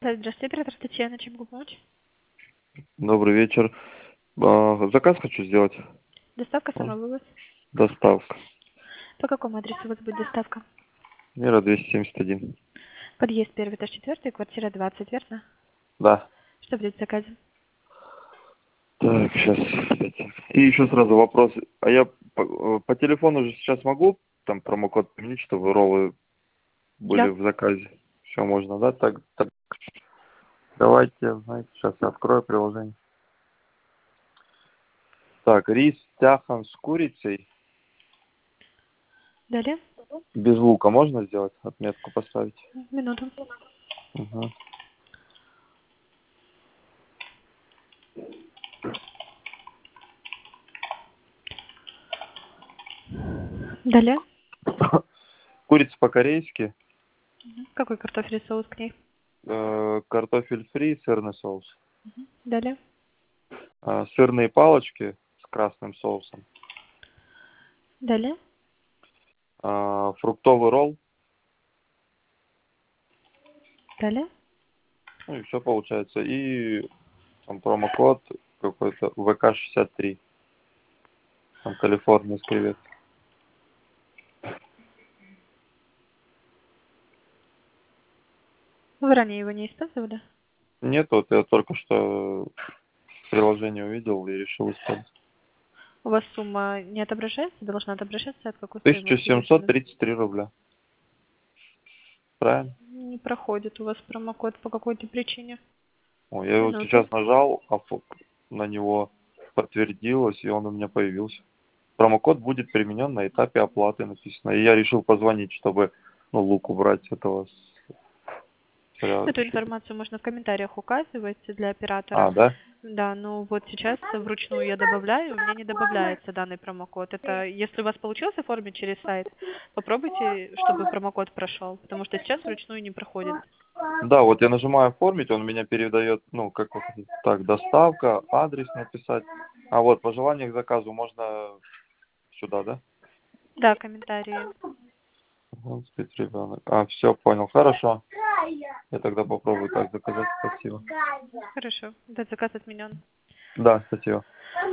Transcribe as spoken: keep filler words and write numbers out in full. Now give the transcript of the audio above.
Да, здравствуйте, оператор Татьяна, чем могу помочь? Добрый вечер. А, Заказ хочу сделать. Доставка А, самовывоз. Доставка. По какому адресу у вас будет доставка? Мира двести семьдесят один. Подъезд первый, этаж четвертый, квартира двадцать, верно? Да. Что будет в заказе? Так, сейчас. И еще сразу вопрос. А я по, по телефону же сейчас могу там промокод применить, чтобы роллы были Да. в заказе? Все можно, да? Так, так. Давайте, знаете, сейчас я открою приложение. Так, рис тяхан с курицей. Далее. Без лука можно сделать? Отметку поставить? Минуту. Угу. Далее. Курица по-корейски. Мгм. Какой картофель и соус к ней? э, Картофель фри, сырный соус. Далее. А, сырные палочки с красным соусом, Далее. а, фруктовый ролл, Далее. ну и все получается. И там промокод какой-то вэ ка шестьдесят три, там Калифорния с креветкой. Вы ранее его не использовали? Нет, вот я только что приложение увидел и решил использовать. У вас сумма не отображается? Должна отображаться, от какой тысяча стоимости семьсот вышли? тридцать три рубля. Правильно? Не проходит у вас промокод по какой-то причине. О, я его Минуту. сейчас нажал, а фо- на него подтвердилось, и он у меня появился. Промокод будет применен на этапе оплаты, написано. И я решил позвонить, чтобы ну, лук убрать с этого. с- Эту с- информацию можно в комментариях указывать для оператора. А, да? Да, ну вот сейчас вручную я добавляю, у меня не добавляется данный промокод. Это если у вас получилось оформить через сайт, попробуйте, чтобы промокод прошел, потому что сейчас вручную не проходит. Да, вот я нажимаю оформить, он меня передает, ну, как вот это, так, доставка, адрес написать. А вот пожелание к заказу можно сюда, да? Да, комментарии. Вот, спит ребенок. А, все, понял, хорошо. Я тогда попробую так заказать, спасибо. Хорошо, этот заказ отменен. Да, спасибо.